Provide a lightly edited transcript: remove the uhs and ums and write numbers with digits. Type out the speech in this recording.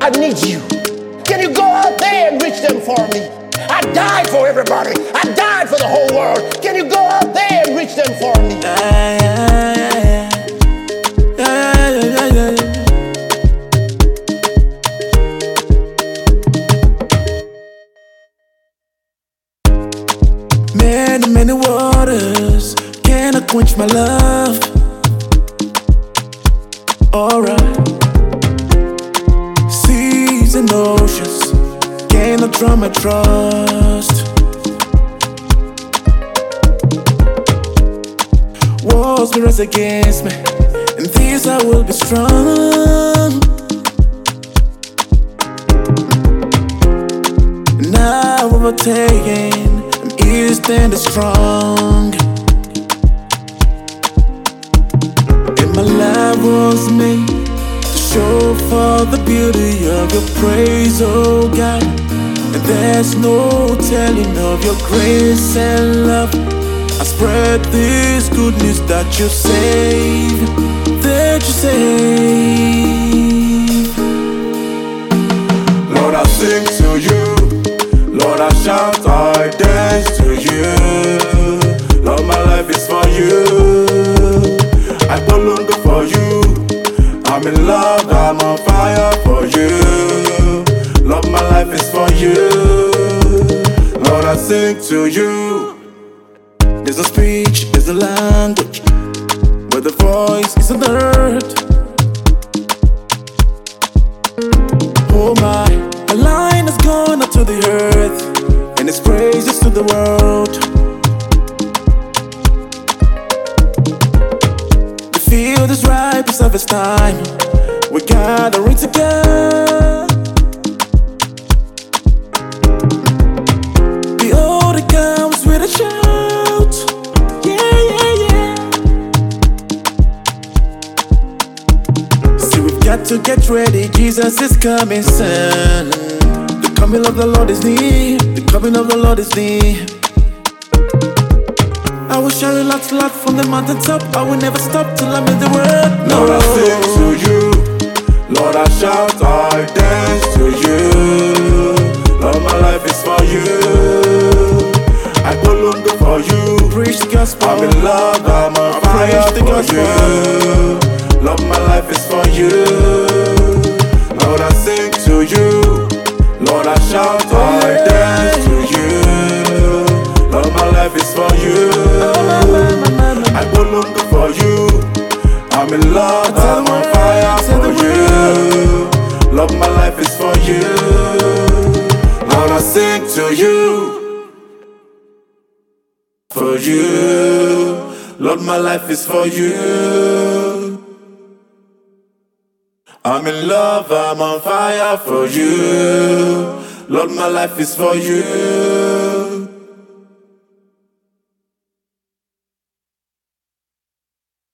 I need you. Can you go out there and reach them for me? I died for everybody. I died for the whole world. Can you go out there and reach them for me? Many, many waters cannot quench my love. Alright. Seas and oceans cannot drown my trust. Walls will rise against me, and these I will be strong. Now overtaken, I'm here standing strong. And my life was made to show for the beauty of your praise, oh God. And there's no telling of your grace and love. I spread this good news that you save, that you save. Lord, I sing to you. Lord, I shout, I dance to you. Lord, my life is for you. I belong for you. I'm in love, I'm on fire for you. Lord, my life is for you. Lord, I sing to you. There's a speech, there's a language, but the voice isn't heard. Oh my line has gone up to the earth, and its praises to the world. The field is ripe, it's harvest time. We're gathering together. Behold, it comes with a shout. Yeah, yeah, yeah. See, we've got to get ready. Jesus is coming soon. The coming of the Lord is near. The coming of the Lord is near. I will share a lot from the mountaintop. I will never stop till I'm in the word. No. Lord, I sing to you. Lord, I shout, I dance to you. Lord, my life is for you. I go longer for you. Preach the gospel. I'm in love, I'm on fire for you. Lord, my life is for you. Lord, I sing to you. Lord, I shout, I dance to you. Lord, my life is for you. I go longer for you. I'm in love, I'm on fire for you. Lord, my life is for you. Lord, I sing to you. For you, Lord, my life is for you. I'm in love, I'm on fire for you. Lord, my life is for you.